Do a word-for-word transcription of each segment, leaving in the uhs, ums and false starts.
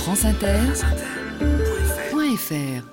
France Inter point F R.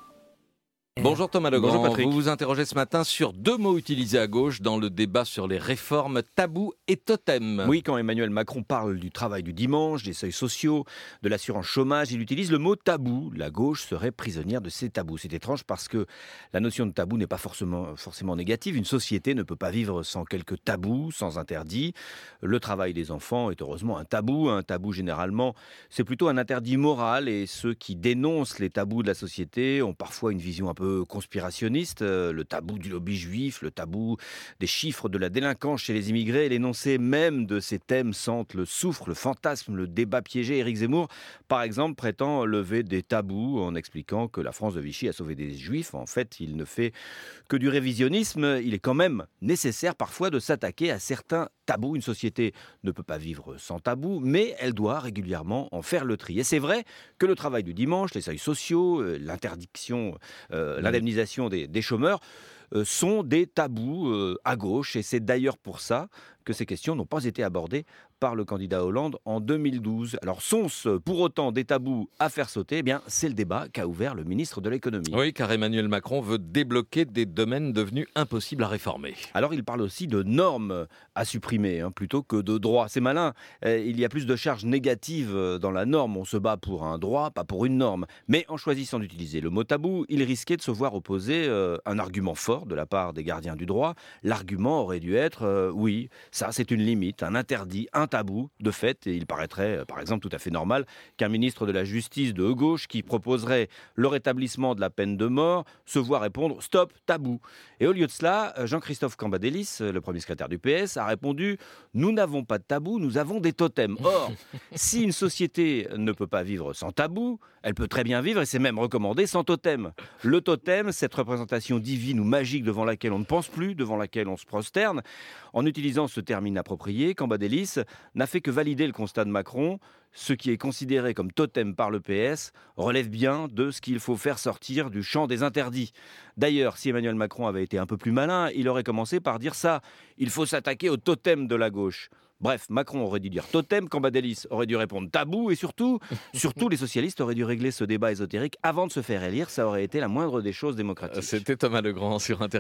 Bonjour Thomas Legrand. Bonjour Patrick. Vous vous interrogez ce matin sur deux mots utilisés à gauche dans le débat sur les réformes, tabou et totem. Oui, quand Emmanuel Macron parle du travail du dimanche, des seuils sociaux, de l'assurance chômage, il utilise le mot tabou. La gauche serait prisonnière de ces tabous. C'est étrange parce que la notion de tabou n'est pas forcément, forcément négative. Une société ne peut pas vivre sans quelques tabous, sans interdits. Le travail des enfants est heureusement un tabou. Un tabou, généralement, c'est plutôt un interdit moral. Et ceux qui dénoncent les tabous de la société ont parfois une vision un peu conspirationniste, le tabou du lobby juif, le tabou des chiffres de la délinquance chez les immigrés, l'énoncé même de ces thèmes sentent le souffre, le fantasme, le débat piégé. Éric Zemmour, par exemple, prétend lever des tabous en expliquant que la France de Vichy a sauvé des juifs. En fait, il ne fait que du révisionnisme. Il est quand même nécessaire parfois de s'attaquer à certains tabous. Une société ne peut pas vivre sans tabou, mais elle doit régulièrement en faire le tri. Et c'est vrai que le travail du dimanche, les seuils sociaux, l'interdiction, euh, l'indemnisation des, des chômeurs euh, sont des tabous euh, à gauche. Et c'est d'ailleurs pour ça que ces questions n'ont pas été abordées par le candidat Hollande en deux mille douze. Alors sont-ce pour autant des tabous à faire sauter ? Eh bien, c'est le débat qu'a ouvert le ministre de l'économie. Oui, car Emmanuel Macron veut débloquer des domaines devenus impossibles à réformer. Alors il parle aussi de normes à supprimer hein, plutôt que de droits. C'est malin, euh, il y a plus de charges négatives dans la norme. On se bat pour un droit, pas pour une norme. Mais en choisissant d'utiliser le mot tabou, il risquait de se voir opposer euh, un argument fort de la part des gardiens du droit. L'argument aurait dû être, euh, oui, ça c'est une limite, un interdit, un tabou. De fait, et il paraîtrait par exemple tout à fait normal qu'un ministre de la Justice de gauche qui proposerait le rétablissement de la peine de mort se voit répondre « stop, tabou ». Et au lieu de cela, Jean-Christophe Cambadélis, le premier secrétaire du P S, a répondu « nous n'avons pas de tabou, nous avons des totems ». Or, si une société ne peut pas vivre sans tabou, elle peut très bien vivre, et c'est même recommandé, sans totem. Le totem, cette représentation divine ou magique devant laquelle on ne pense plus, devant laquelle on se prosterne. En utilisant ce terme inapproprié, Cambadélis n'a fait que valider le constat de Macron. Ce qui est considéré comme totem par le P S relève bien de ce qu'il faut faire sortir du champ des interdits. D'ailleurs, si Emmanuel Macron avait été un peu plus malin, il aurait commencé par dire ça. Il faut s'attaquer au totem de la gauche. Bref, Macron aurait dû dire totem, Cambadélis aurait dû répondre tabou, et surtout, surtout les socialistes auraient dû régler ce débat ésotérique avant de se faire élire. Ça aurait été la moindre des choses démocratiques. C'était Thomas Legrand sur Inter.